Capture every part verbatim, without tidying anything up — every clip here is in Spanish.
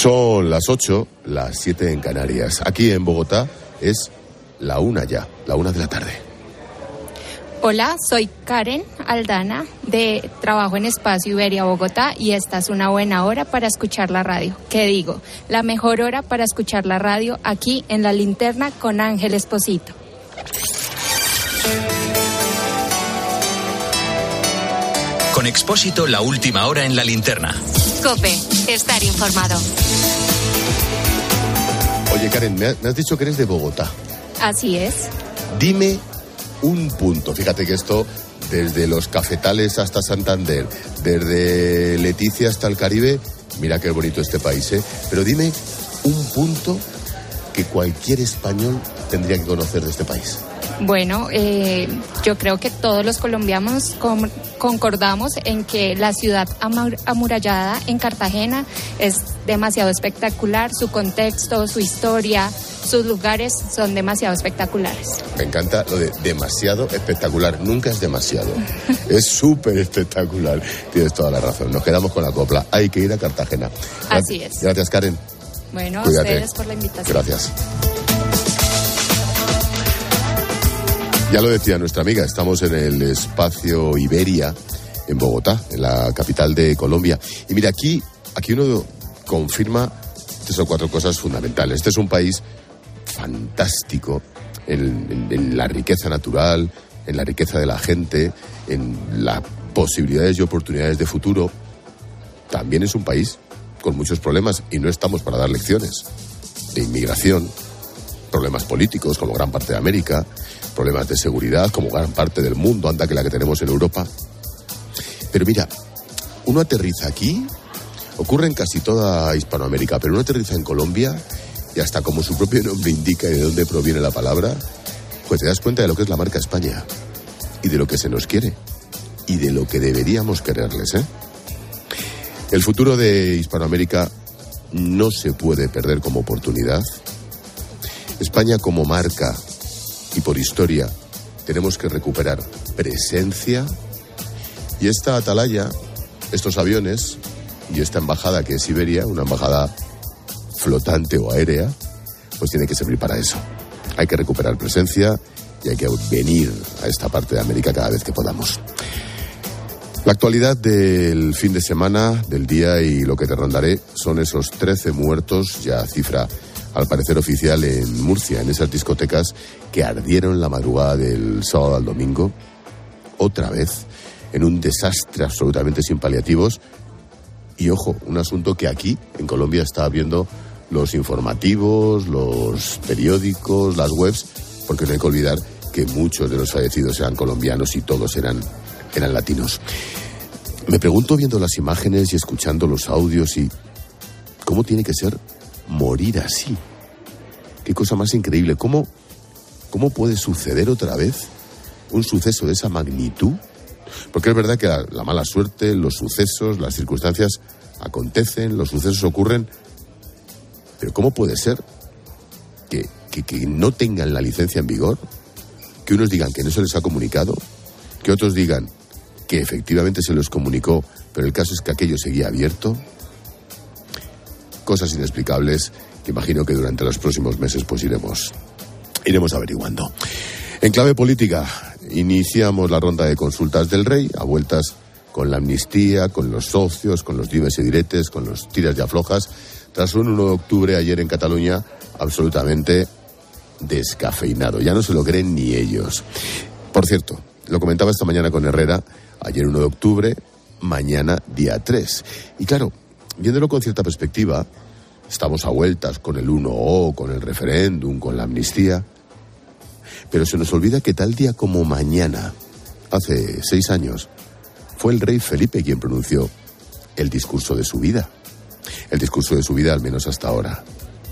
Son las ocho, las siete en Canarias. Aquí en Bogotá es la una ya, la una de la tarde. Hola, soy Karen Aldana, de Trabajo en Espacio Iberia Bogotá, y esta es una buena hora para escuchar la radio. ¿Qué digo? La mejor hora para escuchar la radio aquí en La Linterna con Ángel Esposito. Con Expósito, la última hora en La Linterna. COPE, estar informado. Oye, Karen, me has dicho que eres de Bogotá. Así es. Dime un punto. Fíjate que esto, desde los cafetales hasta Santander, desde Leticia hasta el Caribe, mira qué bonito este país, ¿eh? Pero dime un punto que cualquier español tendría que conocer de este país. Bueno, eh, yo creo que todos los colombianos com- concordamos en que la ciudad amur- amurallada en Cartagena es demasiado espectacular. Su contexto, su historia, sus lugares son demasiado espectaculares. Me encanta lo de demasiado espectacular. Nunca es demasiado. Es súper espectacular. Tienes toda la razón. Nos quedamos con la copla. Hay que ir a Cartagena. Así es. Gracias, Karen. Bueno, Cuídate. a ustedes por la invitación. Gracias. Ya lo decía nuestra amiga, estamos en el espacio Iberia, en Bogotá, en la capital de Colombia. Y mira, aquí, aquí uno confirma tres o cuatro cosas fundamentales. Este es un país fantástico en, en, en la riqueza natural, en la riqueza de la gente, en las posibilidades y oportunidades de futuro. También es un país con muchos problemas y no estamos para dar lecciones de inmigración, problemas políticos como gran parte de América, problemas de seguridad como gran parte del mundo, anda que la que tenemos en Europa. Pero mira, uno aterriza aquí, ocurre en casi toda Hispanoamérica, pero uno aterriza en Colombia y hasta como su propio nombre indica y de dónde proviene la palabra, pues te das cuenta de lo que es la marca España y de lo que se nos quiere y de lo que deberíamos quererles, ¿eh? El futuro de Hispanoamérica no se puede perder como oportunidad. España como marca y por historia tenemos que recuperar presencia, y esta atalaya, estos aviones y esta embajada que es Iberia, una embajada flotante o aérea, pues tiene que servir para eso. Hay que recuperar presencia y hay que venir a esta parte de América cada vez que podamos. La actualidad del fin de semana, del día, y lo que te rondaré son esos trece muertos, ya cifra al parecer oficial, en Murcia, en esas discotecas que ardieron la madrugada del sábado al domingo, otra vez, en un desastre absolutamente sin paliativos. Y ojo, un asunto que aquí, en Colombia, está viendo los informativos, los periódicos, las webs, porque no hay que olvidar que muchos de los fallecidos eran colombianos y todos eran, eran latinos. Me pregunto, viendo las imágenes y escuchando los audios, y cómo tiene que ser morir así. Qué cosa más increíble. ¿Cómo, cómo puede suceder otra vez un suceso de esa magnitud? Porque es verdad que la, la mala suerte, los sucesos, las circunstancias acontecen, los sucesos ocurren, pero ¿cómo puede ser que, que, que no tengan la licencia en vigor? Que unos digan que no se les ha comunicado, que otros digan que efectivamente se les comunicó, pero el caso es que aquello seguía abierto. Cosas inexplicables que imagino que durante los próximos meses pues iremos, iremos averiguando. En clave política, iniciamos la ronda de consultas del Rey, a vueltas con la amnistía, con los socios, con los dimes y diretes, con los tiras y aflojas, tras un uno de octubre ayer en Cataluña absolutamente descafeinado. Ya no se lo creen ni ellos. Por cierto, lo comentaba esta mañana con Herrera, ayer uno de octubre, mañana día tres. Y claro, viéndolo con cierta perspectiva, estamos a vueltas con el uno O, con el referéndum, con la amnistía, pero se nos olvida que tal día como mañana, hace seis años, fue el rey Felipe quien pronunció el discurso de su vida. El discurso de su vida, al menos hasta ahora.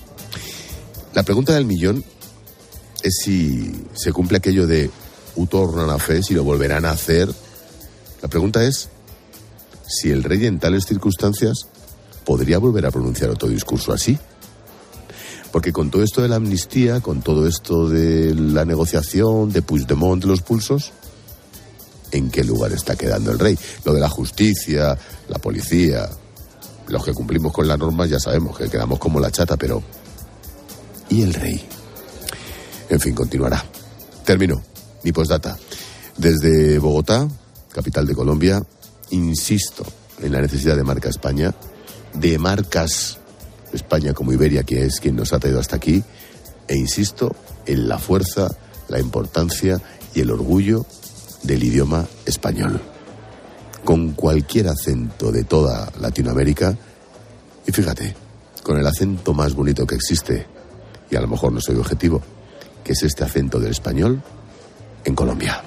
La pregunta del millón es si se cumple aquello de «Ho tornan a fer», si lo volverán a hacer. La pregunta es si el rey en tales circunstancias podría volver a pronunciar otro discurso así. Porque con todo esto de la amnistía, con todo esto de la negociación, de Puigdemont, de los pulsos, ¿en qué lugar está quedando el rey? Lo de la justicia, la policía, los que cumplimos con las normas ya sabemos que quedamos como la chata, pero ¿y el rey? En fin, continuará. Termino mi postdata. Desde Bogotá, capital de Colombia, insisto en la necesidad de marca España, de marcas España como Iberia, que es quien nos ha traído hasta aquí, e insisto en la fuerza, la importancia y el orgullo del idioma español. Con cualquier acento de toda Latinoamérica, y fíjate, con el acento más bonito que existe, y a lo mejor no soy objetivo, que es este acento del español en Colombia.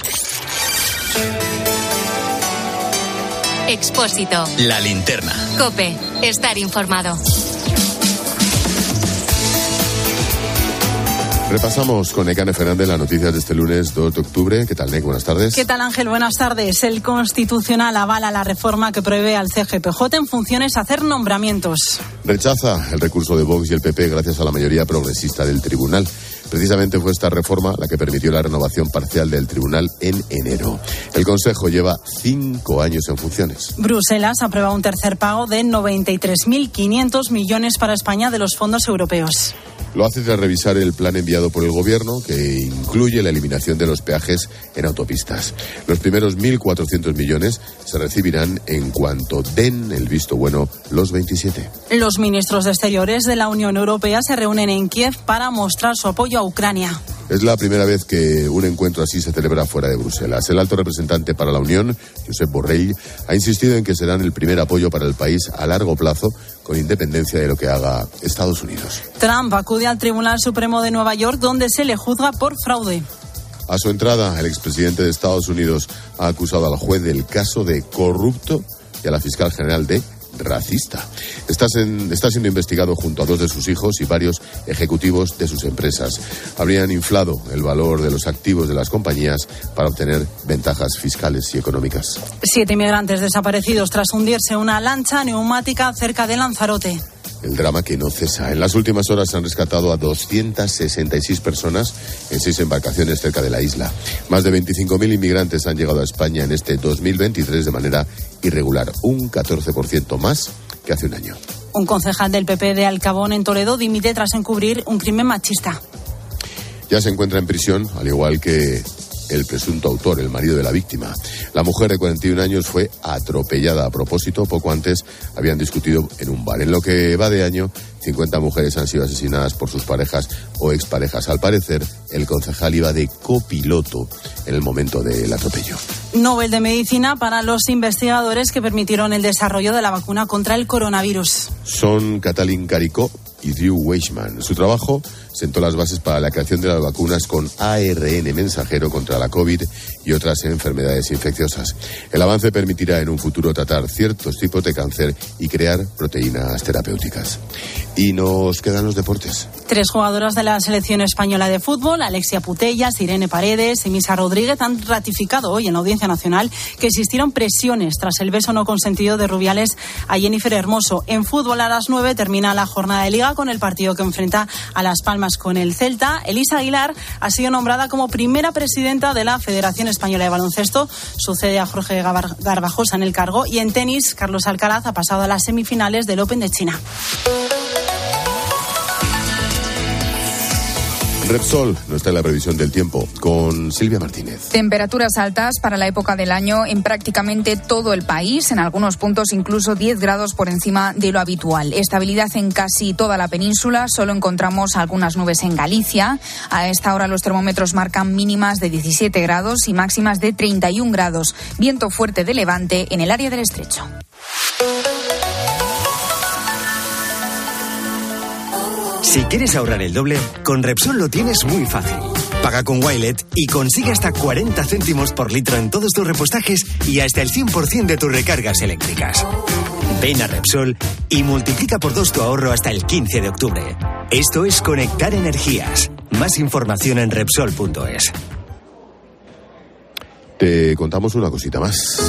Expósito. La linterna. COPE. Estar informado. Repasamos con Nekane Fernández las noticias de este lunes dos de octubre. ¿Qué tal, Nek? Buenas tardes. ¿Qué tal, Ángel? Buenas tardes. El Constitucional avala la reforma que prohíbe al C G P J en funciones hacer nombramientos. Rechaza el recurso de Vox y el P P gracias a la mayoría progresista del tribunal. Precisamente fue esta reforma la que permitió la renovación parcial del tribunal en enero. El Consejo lleva cinco años en funciones. Bruselas aprueba un tercer pago de noventa y tres mil quinientos millones para España de los fondos europeos. Lo hace tras revisar el plan enviado por el Gobierno, que incluye la eliminación de los peajes en autopistas. Los primeros mil cuatrocientos millones se recibirán en cuanto den el visto bueno los veintisiete. Los ministros de Exteriores de la Unión Europea se reúnen en Kiev para mostrar su apoyo a Ucrania. Es la primera vez que un encuentro así se celebra fuera de Bruselas. El alto representante para la Unión, Josep Borrell, ha insistido en que serán el primer apoyo para el país a largo plazo, con independencia de lo que haga Estados Unidos. Trump acude al Tribunal Supremo de Nueva York, donde se le juzga por fraude. A su entrada, el expresidente de Estados Unidos ha acusado al juez del caso de corrupto y a la fiscal general de racista. Está, en, está siendo investigado junto a dos de sus hijos y varios ejecutivos de sus empresas. Habrían inflado el valor de los activos de las compañías para obtener ventajas fiscales y económicas. Siete inmigrantes desaparecidos tras hundirse una lancha neumática cerca de Lanzarote. El drama que no cesa. En las últimas horas se han rescatado a doscientas sesenta y seis personas en seis embarcaciones cerca de la isla. Más de veinticinco mil inmigrantes han llegado a España en este dos mil veintitrés de manera irregular, un catorce por ciento más que hace un año. Un concejal del P P de Alcabón, en Toledo, dimite tras encubrir un crimen machista. Ya se encuentra en prisión, al igual que el presunto autor, el marido de la víctima. La mujer de cuarenta y un años fue atropellada a propósito. Poco antes habían discutido en un bar. En lo que va de año, cincuenta mujeres han sido asesinadas por sus parejas o exparejas. Al parecer, el concejal iba de copiloto en el momento del atropello. Nobel de Medicina para los investigadores que permitieron el desarrollo de la vacuna contra el coronavirus. Son Katalin Karikó y Drew Weissman. Su trabajo sentó las bases para la creación de las vacunas con A R N mensajero contra la COVID y otras enfermedades infecciosas. El avance permitirá en un futuro tratar ciertos tipos de cáncer y crear proteínas terapéuticas. Y nos quedan los deportes. Tres jugadoras de la selección española de fútbol, Alexia Putellas, Irene Paredes y Misa Rodríguez, han ratificado hoy en la Audiencia Nacional que existieron presiones tras el beso no consentido de Rubiales a Jennifer Hermoso. En fútbol, a las nueve termina la jornada de Liga con el partido que enfrenta a Las Palmas con el Celta. Elisa Aguilar ha sido nombrada como primera presidenta de la Federación Española de Baloncesto. Sucede a Jorge Garbajosa en el cargo. Y en tenis, Carlos Alcaraz ha pasado a las semifinales del Open de China. Repsol no está en la previsión del tiempo, con Silvia Martínez. Temperaturas altas para la época del año en prácticamente todo el país, en algunos puntos incluso diez grados por encima de lo habitual. Estabilidad en casi toda la península, solo encontramos algunas nubes en Galicia. A esta hora los termómetros marcan mínimas de diecisiete grados y máximas de treinta y un grados. Viento fuerte de levante en el área del estrecho. Si quieres ahorrar el doble, con Repsol lo tienes muy fácil. Paga con Wilet y consigue hasta cuarenta céntimos por litro en todos tus repostajes y hasta el cien por ciento de tus recargas eléctricas. Ven a Repsol y multiplica por dos tu ahorro hasta el quince de octubre. Esto es Conectar Energías. Más información en Repsol punto es. Te contamos una cosita más.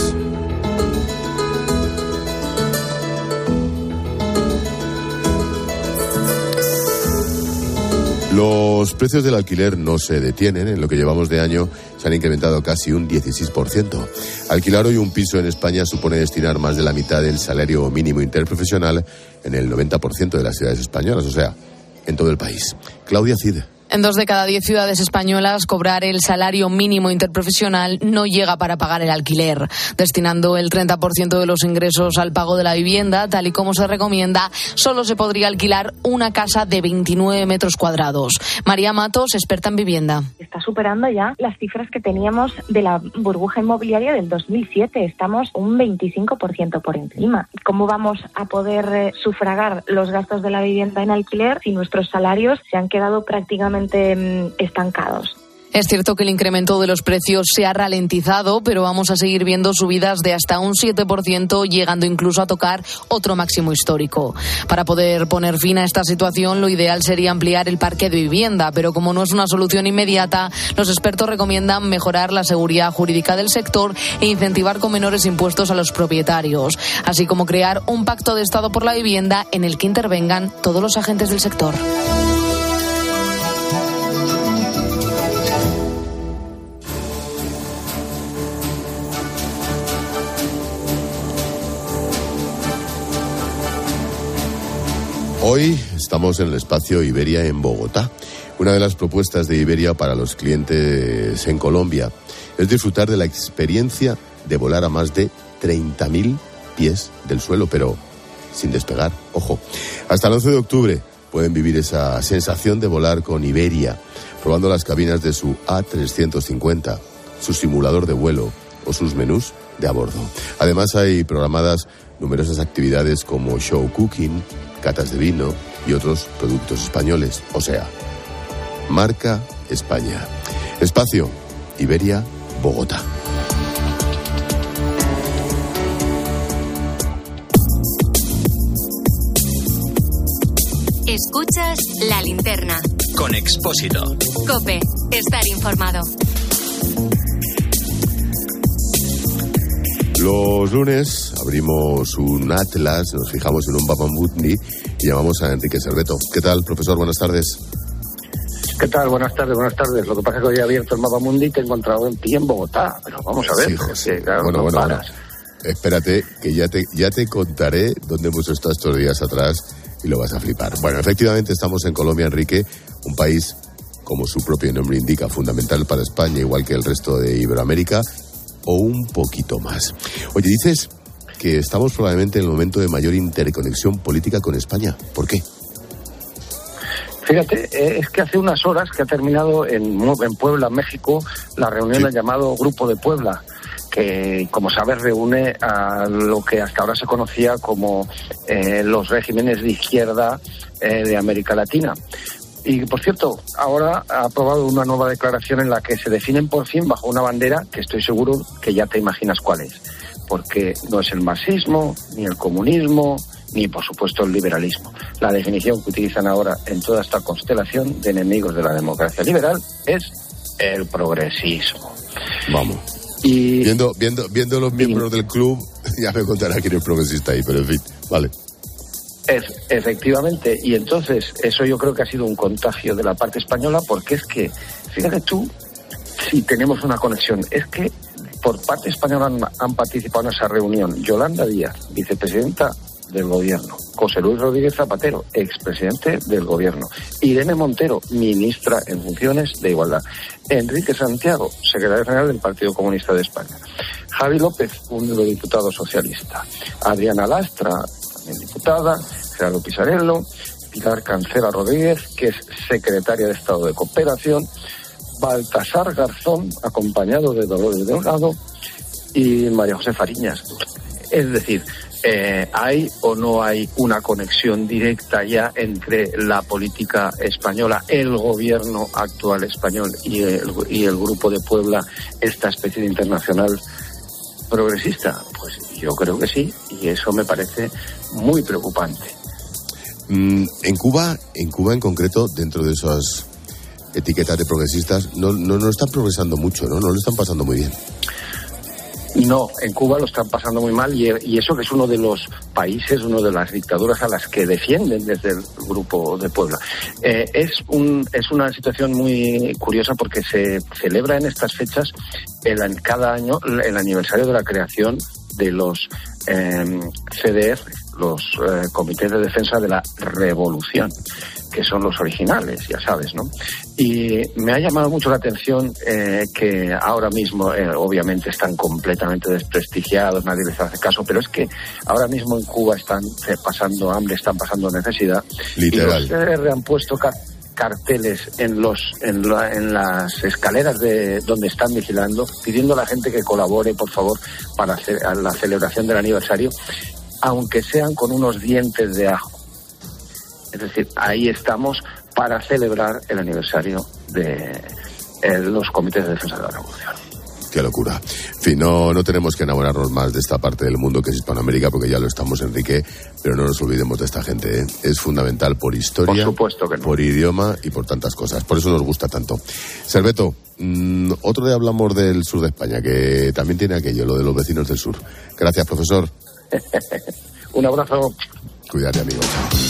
Los precios del alquiler no se detienen. En lo que llevamos de año se han incrementado casi un dieciséis por ciento. Alquilar hoy un piso en España supone destinar más de la mitad del salario mínimo interprofesional en el noventa por ciento de las ciudades españolas, o sea, en todo el país. Claudia Cid. En dos de cada diez ciudades españolas, cobrar el salario mínimo interprofesional no llega para pagar el alquiler. Destinando el treinta por ciento de los ingresos al pago de la vivienda, tal y como se recomienda, solo se podría alquilar una casa de veintinueve metros cuadrados. María Matos, experta en vivienda. Está superando ya las cifras que teníamos de la burbuja inmobiliaria del dos mil siete. Estamos un veinticinco por ciento por encima. ¿Cómo vamos a poder eh, sufragar los gastos de la vivienda en alquiler si nuestros salarios se han quedado prácticamente estancados? Es cierto que el incremento de los precios se ha ralentizado, pero vamos a seguir viendo subidas de hasta un siete por ciento, llegando incluso a tocar otro máximo histórico. Para poder poner fin a esta situación, lo ideal sería ampliar el parque de vivienda, pero como no es una solución inmediata, los expertos recomiendan mejorar la seguridad jurídica del sector e incentivar con menores impuestos a los propietarios, así como crear un pacto de Estado por la vivienda en el que intervengan todos los agentes del sector. Hoy estamos en el espacio Iberia en Bogotá. Una de las propuestas de Iberia para los clientes en Colombia es disfrutar de la experiencia de volar a más de treinta mil pies del suelo, pero sin despegar. Ojo, hasta el once de octubre pueden vivir esa sensación de volar con Iberia, probando las cabinas de su A trescientos cincuenta, su simulador de vuelo o sus menús de a bordo. Además hay programadas numerosas actividades como show cooking, catas de vino y otros productos españoles, o sea, marca España. Espacio Iberia, Bogotá. Escuchas La Linterna. Con Expósito. COPE. Estar informado. Los lunes abrimos un atlas, nos fijamos en un Mapamundi y llamamos a Enrique Serveto. ¿Qué tal, profesor? Buenas tardes. ¿Qué tal? Buenas tardes, buenas tardes. Lo que pasa es que hoy he abierto el Mapamundi y te he encontrado en ti en Bogotá. Pero vamos a ver. Sí, porque, claro, bueno, no bueno, paras. bueno. Espérate, que ya te, ya te contaré dónde hemos estado estos días atrás y lo vas a flipar. Bueno, efectivamente estamos en Colombia, Enrique, un país, como su propio nombre indica, fundamental para España, igual que el resto de Iberoamérica, o un poquito más. Oye, dices que estamos probablemente en el momento de mayor interconexión política con España. ¿Por qué? Fíjate, es que hace unas horas que ha terminado en, en Puebla, México, la reunión Sí. del llamado Grupo de Puebla, que, como sabes, reúne a lo que hasta ahora se conocía como eh, los regímenes de izquierda eh, de América Latina. Y, por cierto, ahora ha aprobado una nueva declaración en la que se definen por fin bajo una bandera que estoy seguro que ya te imaginas cuál es. Porque no es el marxismo, ni el comunismo, ni, por supuesto, el liberalismo. La definición que utilizan ahora en toda esta constelación de enemigos de la democracia liberal es el progresismo. Vamos. Y Viendo, viendo, viendo los miembros del club, ya me contará quién es progresista ahí, pero en fin, vale. Es, efectivamente, y entonces eso yo creo que ha sido un contagio de la parte española, porque es que, fíjate tú, si tenemos una conexión, es que por parte española han, han participado en esa reunión Yolanda Díaz, vicepresidenta del gobierno, José Luis Rodríguez Zapatero, expresidente del gobierno, Irene Montero, ministra en funciones de Igualdad, Enrique Santiago, secretario general del Partido Comunista de España, Javi López, un eurodiputado socialista, Adriana Lastra, también diputada, Gerardo Pisarello, Pilar Cancela Rodríguez, que es secretaria de Estado de Cooperación, Baltasar Garzón, acompañado de Dolores Delgado, y María José Fariñas. Es decir, eh, ¿hay o no hay una conexión directa ya entre la política española, el gobierno actual español y el, y el Grupo de Puebla, esta especie de internacional progresista? Pues yo creo que sí, y eso me parece muy preocupante. Mm, en Cuba, en Cuba en concreto, dentro de esas etiquetas de progresistas, no, no, no están progresando mucho, ¿no? No lo están pasando muy bien. No, en Cuba lo están pasando muy mal y, y eso que es uno de los países, una de las dictaduras a las que defienden desde el Grupo de Puebla. Eh, es, un, es una situación muy curiosa porque se celebra en estas fechas el, cada año el aniversario de la creación de los eh, C D R, los eh, Comités de Defensa de la Revolución, que son los originales, ya sabes, ¿no? Y me ha llamado mucho la atención eh, que ahora mismo, eh, obviamente, están completamente desprestigiados, nadie les hace caso, pero es que ahora mismo en Cuba están eh, pasando hambre, están pasando necesidad. Literal. Y los C D R han puesto car- carteles en los en, la, en las escaleras de donde están vigilando, pidiendo a la gente que colabore, por favor, para hacer, a la celebración del aniversario, aunque sean con unos dientes de ajo. Es decir, ahí estamos para celebrar el aniversario de eh, los comités de defensa de la revolución. Qué locura. En fin, no, no tenemos que enamorarnos más de esta parte del mundo que es Hispanoamérica, porque ya lo estamos, Enrique, pero no nos olvidemos de esta gente, ¿eh? Es fundamental por historia, por supuesto que no, por idioma y por tantas cosas. Por eso nos gusta tanto. Serveto, mmm, otro día hablamos del sur de España, que también tiene aquello, lo de los vecinos del sur. Gracias, profesor. Un abrazo. Cuídate, amigo.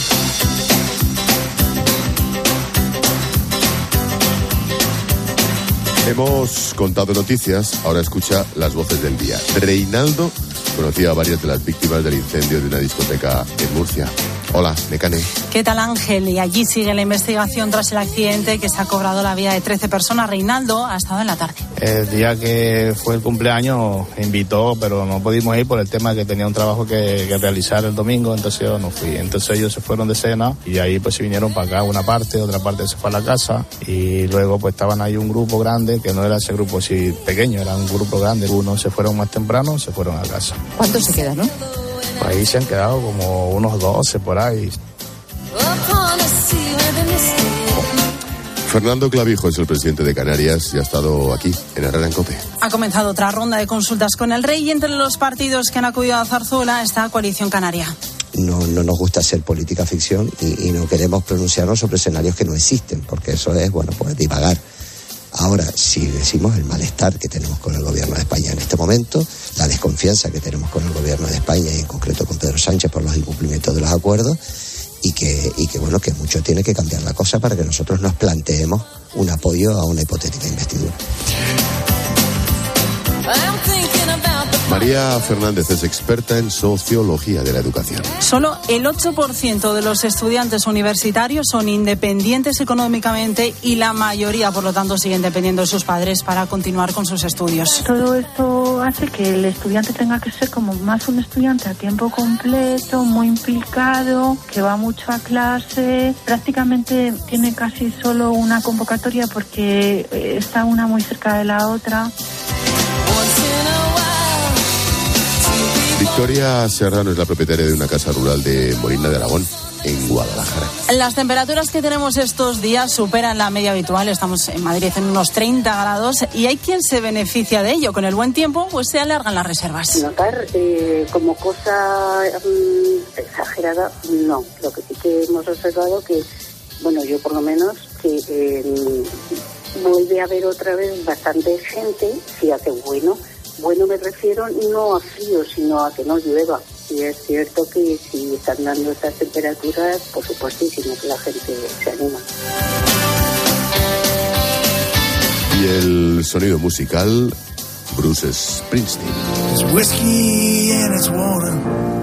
Hemos contado noticias, ahora escucha las voces del día. Reinaldo conocía a varias de las víctimas del incendio de una discoteca en Murcia. Hola, Necane. ¿Qué tal, Ángel? Y allí sigue la investigación tras el accidente que se ha cobrado la vida de trece personas. Reinaldo ha estado en la tarde. El día que fue el cumpleaños invitó, pero no pudimos ir por el tema de que tenía un trabajo que, que realizar el domingo, entonces yo no fui. Entonces ellos se fueron de cena y ahí pues se vinieron para acá una parte, otra parte se fue a la casa y luego pues estaban ahí un grupo grande, que no era ese grupo así pequeño, era un grupo grande. Unos se fueron más temprano, se fueron a casa. ¿Cuántos se quedan, no? Ahí se han quedado como unos doce por ahí. Fernando Clavijo es el presidente de Canarias y ha estado aquí, en Herrera en COPE. Ha comenzado otra ronda de consultas con el rey y entre los partidos que han acudido a Zarzuela está Coalición Canaria. No, no nos gusta hacer política ficción y, y no queremos pronunciarnos sobre escenarios que no existen, porque eso es, bueno, pues divagar. Ahora, si decimos el malestar que tenemos con el gobierno de España en este momento, la desconfianza que tenemos con el gobierno de España y en concreto con Pedro Sánchez por los incumplimientos de los acuerdos, y que, y que bueno, que mucho tiene que cambiar la cosa para que nosotros nos planteemos un apoyo a una hipotética investidura. María Fernández es experta en sociología de la educación. Solo el ocho por ciento de los estudiantes universitarios son independientes económicamente y la mayoría, por lo tanto, siguen dependiendo de sus padres para continuar con sus estudios. Todo esto hace que el estudiante tenga que ser como más un estudiante a tiempo completo, muy implicado, que va mucho a clase. Prácticamente tiene casi solo una convocatoria porque está una muy cerca de la otra. Victoria Serrano es la propietaria de una casa rural de Molina de Aragón, en Guadalajara. Las temperaturas que tenemos estos días superan la media habitual. Estamos en Madrid en unos treinta grados y hay quien se beneficia de ello. Con el buen tiempo, pues se alargan las reservas. Notar eh, como cosa um, exagerada, no. Lo que sí que hemos observado que, bueno, yo por lo menos, que eh, vuelve a haber otra vez bastante gente, si hace bueno. Bueno, me refiero no a frío, sino a que no llueva. Y es cierto que si están dando estas temperaturas, por supuestísimo que la gente se anima. Y el sonido musical, Bruce Springsteen. It's whiskey and it's water,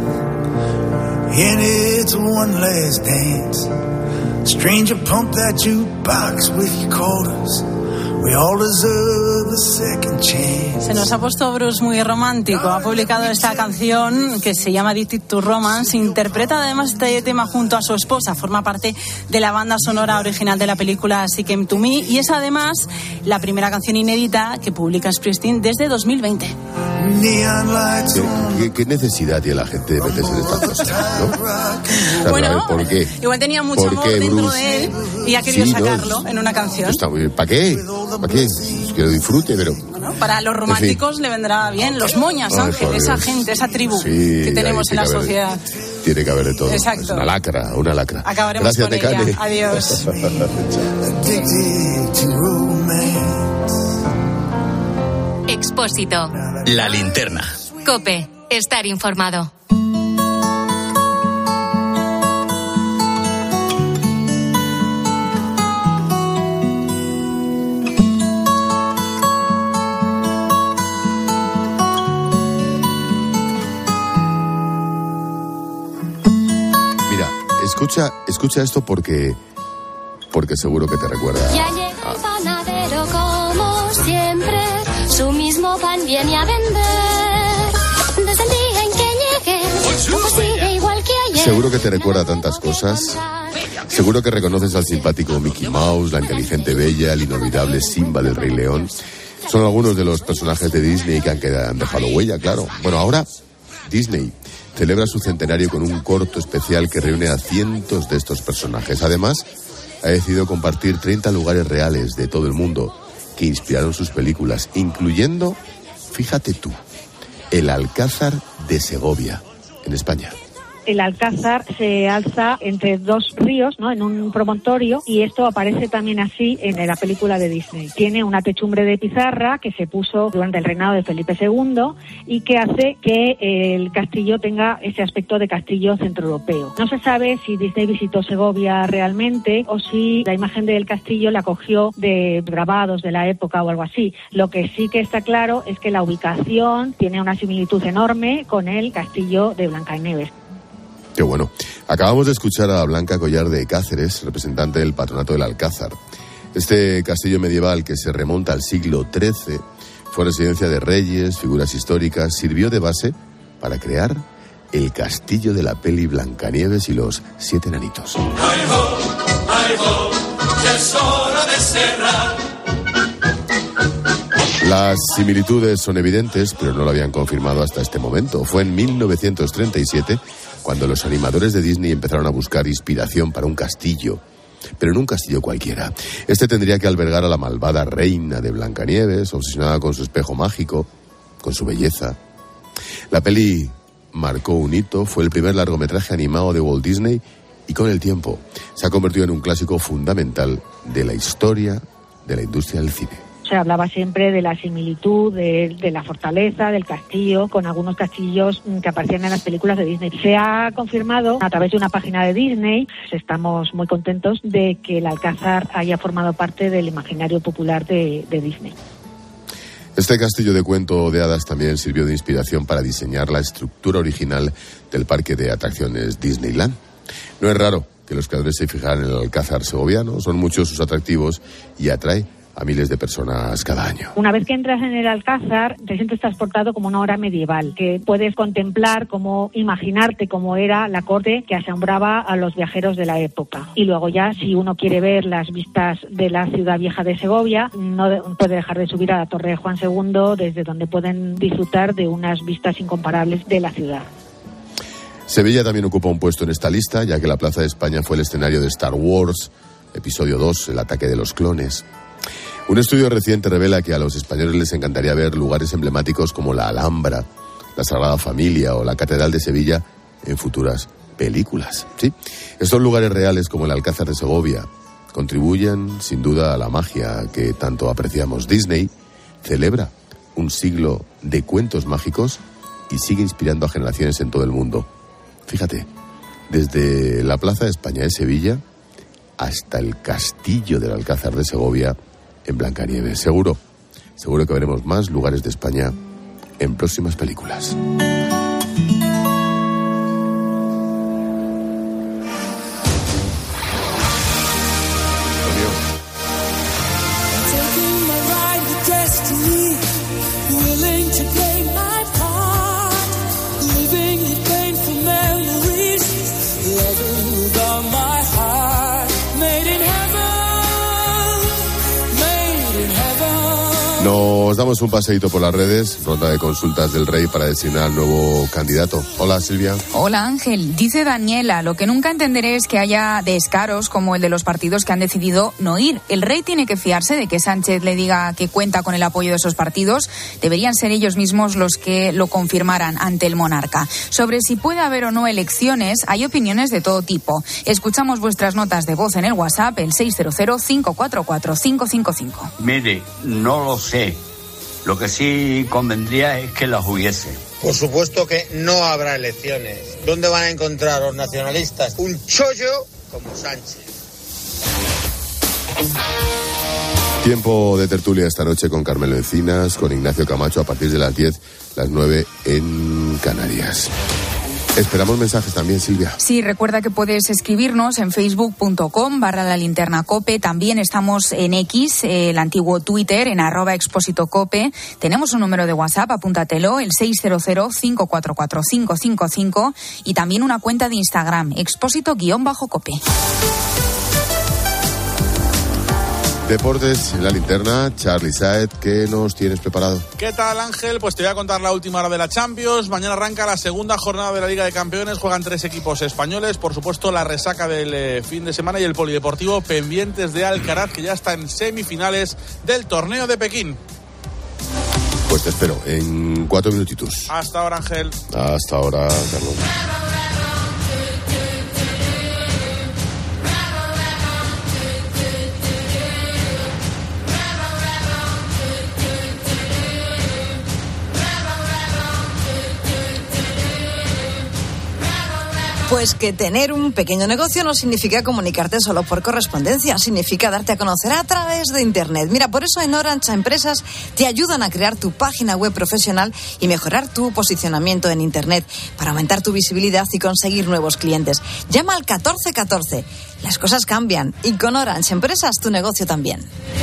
and it's one last dance. Stranger, pump that jukebox with your quarters. We all deserve a second chance. Se nos ha puesto Bruce muy romántico. Ha publicado esta canción que se llama Addicted to Romance. Interpreta además este tema junto a su esposa. Forma parte de la banda sonora original de la película She Came to Me y es además la primera canción inédita que publica Springsteen desde dos mil veinte. ¿Qué, qué, qué necesidad tiene la gente de meterse en estas cosas, ¿no? O sea, bueno, ¿por qué? Igual tenía mucho ¿Por amor qué, dentro Bruce? de él y ha querido Sí, sacarlo no, en una canción. Está muy bien. ¿Para qué? ¿Para qué? Que lo disfrute, pero... Bueno, para los románticos en fin. Le vendrá bien. Los moñas, Ay, Ángel, esa Dios. gente, esa tribu Sí, que tenemos en la haber, sociedad. Tiene que haber de todo. Exacto. Es una lacra, una lacra. Acabaremos Gracias, con ella. Tecane. Adiós. Expósito. La linterna. COPE. Estar informado. Escucha, escucha esto porque, porque seguro que te recuerda. Ya llega el panadero como siempre, su mismo pan viene a vender. Desde el día en que llegue, pues sigue igual que ayer. Seguro que te recuerda tantas cosas. Seguro que reconoces al simpático Mickey Mouse, la inteligente Bella, el inolvidable Simba del Rey León. Son algunos de los personajes de Disney que han, quedado, han dejado huella, claro. Bueno, ahora Disney celebra su centenario con un corto especial que reúne a cientos de estos personajes. Además, ha decidido compartir treinta lugares reales de todo el mundo que inspiraron sus películas, incluyendo, fíjate tú, el Alcázar de Segovia, en España. El Alcázar se alza entre dos ríos, ¿no?, en un promontorio, y esto aparece también así en la película de Disney. Tiene una techumbre de pizarra que se puso durante el reinado de Felipe segundo y que hace que el castillo tenga ese aspecto de castillo centroeuropeo. No se sabe si Disney visitó Segovia realmente o si la imagen del castillo la cogió de grabados de la época o algo así. Lo que sí que está claro es que la ubicación tiene una similitud enorme con el castillo de Blancanieves. Qué bueno. Acabamos de escuchar a Blanca Collar de Cáceres, representante del Patronato del Alcázar. Este castillo medieval, que se remonta al siglo trece, fue residencia de reyes, figuras históricas, sirvió de base para crear el castillo de la peli Blancanieves y los siete enanitos. ¡Ay, ho! ¡Ay, ho! ¡Ya es hora de cerrar! Las similitudes son evidentes, pero no lo habían confirmado hasta este momento. Fue en mil novecientos treinta y siete cuando los animadores de Disney empezaron a buscar inspiración para un castillo, pero no un castillo cualquiera. Este tendría que albergar a la malvada reina de Blancanieves, obsesionada con su espejo mágico, con su belleza. La peli marcó un hito, fue el primer largometraje animado de Walt Disney y con el tiempo se ha convertido en un clásico fundamental de la historia de la industria del cine. Se hablaba siempre de la similitud, de, de la fortaleza, del castillo, con algunos castillos que aparecían en las películas de Disney. Se ha confirmado a través de una página de Disney, estamos muy contentos de que el Alcázar haya formado parte del imaginario popular de, de Disney. Este castillo de cuento de hadas también sirvió de inspiración para diseñar la estructura original del parque de atracciones Disneyland. No es raro que los creadores se fijaran en el Alcázar segoviano, son muchos sus atractivos y atrae a miles de personas cada año. Una vez que entras en el Alcázar, te sientes transportado como una hora medieval, que puedes contemplar, como imaginarte cómo era la corte que asombraba a los viajeros de la época. Y luego ya, si uno quiere ver las vistas de la ciudad vieja de Segovia, no puede dejar de subir a la Torre de Juan segundo, desde donde pueden disfrutar de unas vistas incomparables de la ciudad. Sevilla también ocupa un puesto en esta lista, ya que la Plaza de España fue el escenario de Star Wars, episodio dos, el ataque de los clones. Un estudio reciente revela que a los españoles les encantaría ver lugares emblemáticos como la Alhambra, la Sagrada Familia o la Catedral de Sevilla en futuras películas. ¿Sí? Estos lugares reales, como el Alcázar de Segovia, contribuyen sin duda a la magia que tanto apreciamos. Disney celebra un siglo de cuentos mágicos y sigue inspirando a generaciones en todo el mundo. Fíjate, desde la Plaza de España de Sevilla hasta el castillo del Alcázar de Segovia en Blancanieves. Seguro, seguro que veremos más lugares de España en próximas películas. Nos damos un paseíto por las redes, ronda de consultas del Rey para designar al nuevo candidato. Hola, Silvia. Hola, Ángel. Dice Daniela, lo que nunca entenderé es que haya descaros como el de los partidos que han decidido no ir. El Rey tiene que fiarse de que Sánchez le diga que cuenta con el apoyo de esos partidos. Deberían ser ellos mismos los que lo confirmaran ante el monarca. Sobre si puede haber o no elecciones, hay opiniones de todo tipo. Escuchamos vuestras notas de voz en el WhatsApp, el seis cero cero, cinco cuatro cuatro, cinco cinco cinco. Mire, no lo sé. Lo que sí convendría es que las hubiese. Por supuesto que no habrá elecciones. ¿Dónde van a encontrar los nacionalistas un chollo como Sánchez? Tiempo de tertulia esta noche con Carmelo Encinas, con Ignacio Camacho a partir de las diez, las nueve en Canarias. Esperamos mensajes también, Silvia. Sí, recuerda que puedes escribirnos en facebook punto com barra la linterna cope. También estamos en X, el antiguo Twitter, en arroba expósito cope. Tenemos un número de WhatsApp, apúntatelo, el seis cero cero, cinco cuatro cuatro, cinco cinco cinco. Y también una cuenta de Instagram, expósito-cope. Deportes en la linterna, Charly Saez, ¿qué nos tienes preparado? ¿Qué tal, Ángel? Pues te voy a contar la última hora de la Champions. Mañana arranca la segunda jornada de la Liga de Campeones. Juegan tres equipos españoles. Por supuesto, la resaca del eh, fin de semana y el polideportivo pendientes de Alcaraz, que ya está en semifinales del torneo de Pekín. Pues te espero en cuatro minutitos. Hasta ahora, Ángel. Hasta ahora, Carlos. Pues que tener un pequeño negocio no significa comunicarte solo por correspondencia, significa darte a conocer a través de Internet. Mira, por eso en Orange Empresas te ayudan a crear tu página web profesional y mejorar tu posicionamiento en Internet para aumentar tu visibilidad y conseguir nuevos clientes. Llama al catorce catorce. Las cosas cambian y con Orange Empresas tu negocio también.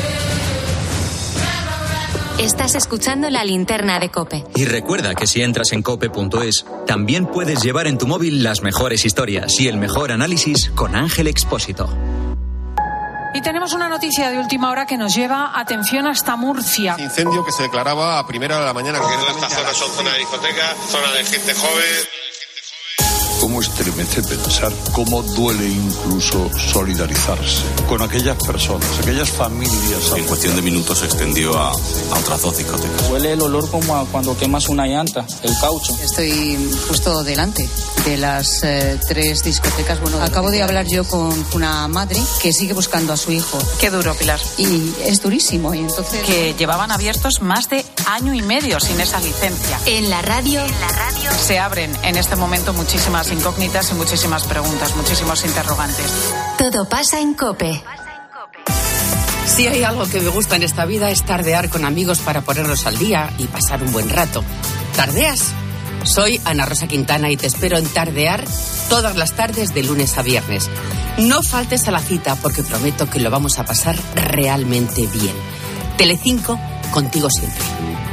Estás escuchando la linterna de COPE. Y recuerda que si entras en cope punto es, también puedes llevar en tu móvil las mejores historias y el mejor análisis con Ángel Expósito. Y tenemos una noticia de última hora que nos lleva, atención, hasta Murcia. Incendio que se declaraba a primera de la mañana. Porque todas estas zonas son zona de discoteca, zona de gente joven. Cómo estremece pensar, cómo duele incluso solidarizarse con aquellas personas, aquellas familias. En cuestión de minutos se extendió a, a otras dos discotecas. Huele el olor como a cuando quemas una llanta, el caucho. Estoy justo delante de las eh, tres discotecas. Bueno, acabo de hablar yo con una madre que sigue buscando a su hijo. Qué duro, Pilar. Y es durísimo. Y entonces que llevaban abiertos más de año y medio sin esa licencia. En la radio, en la radio se abren en este momento muchísimas incógnitas y muchísimas preguntas, muchísimos interrogantes. Todo pasa en COPE. Si hay algo que me gusta en esta vida es tardear con amigos para ponernos al día y pasar un buen rato. ¿Tardeas? Soy Ana Rosa Quintana y te espero en Tardear todas las tardes de lunes a viernes. No faltes a la cita porque prometo que lo vamos a pasar realmente bien. Telecinco, contigo siempre.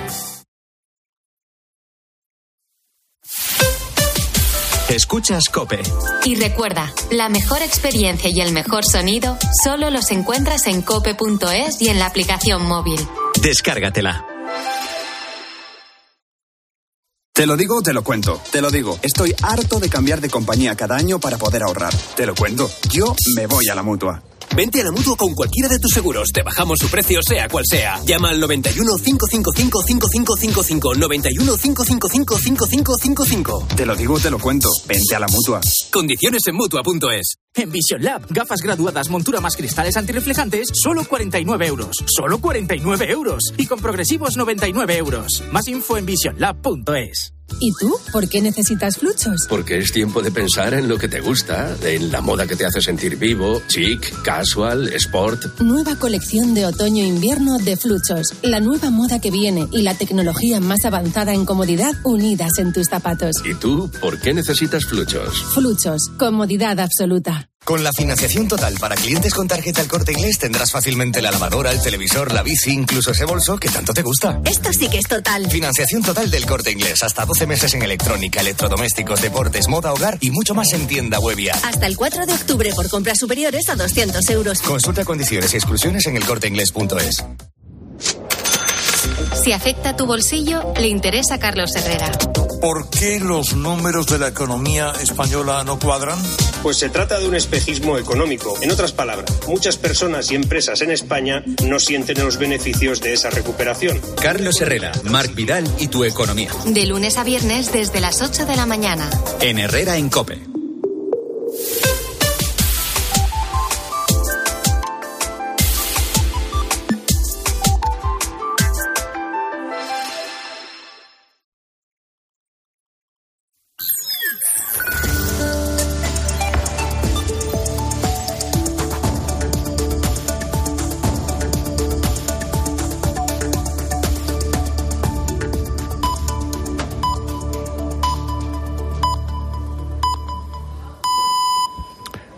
Escuchas COPE. Y recuerda, la mejor experiencia y el mejor sonido solo los encuentras en cope punto es y en la aplicación móvil. Descárgatela. Te lo digo, te lo cuento. Te lo digo, estoy harto de cambiar de compañía cada año para poder ahorrar. Te lo cuento, yo me voy a la Mutua. Vente a la Mutua con cualquiera de tus seguros. Te bajamos su precio, sea cual sea. Llama al noventa y uno, cinco cinco cinco, cinco cinco cinco cinco. noventa y uno, cinco cinco cinco, cinco cinco cinco cinco. Te lo digo, te lo cuento. Vente a la Mutua. Condiciones en Mutua punto es. En Vision Lab, gafas graduadas, montura más cristales antirreflejantes, solo cuarenta y nueve euros. Solo cuarenta y nueve euros. Y con progresivos noventa y nueve euros. Más info en vision lab punto es. ¿Y tú? ¿Por qué necesitas Fluchos? Porque es tiempo de pensar en lo que te gusta, en la moda que te hace sentir vivo, chic, casual, sport. Nueva colección de otoño-invierno de Fluchos. La nueva moda que viene y la tecnología más avanzada en comodidad unidas en tus zapatos. ¿Y tú? ¿Por qué necesitas Fluchos? Fluchos. Comodidad absoluta. Con la financiación total para clientes con tarjeta El Corte Inglés tendrás fácilmente la lavadora, el televisor, la bici, incluso ese bolso que tanto te gusta. Esto sí que es total. Financiación total del Corte Inglés. Hasta doce meses en electrónica, electrodomésticos, deportes, moda, hogar y mucho más en tienda web y app. Hasta el cuatro de octubre por compras superiores a doscientos euros. Consulta condiciones y exclusiones en el corte inglés punto es. Si afecta tu bolsillo, le interesa a Carlos Herrera. ¿Por qué los números de la economía española no cuadran? Pues se trata de un espejismo económico. En otras palabras, muchas personas y empresas en España no sienten los beneficios de esa recuperación. Carlos Herrera, Marc Vidal y tu economía. De lunes a viernes desde las ocho de la mañana. En Herrera en COPE.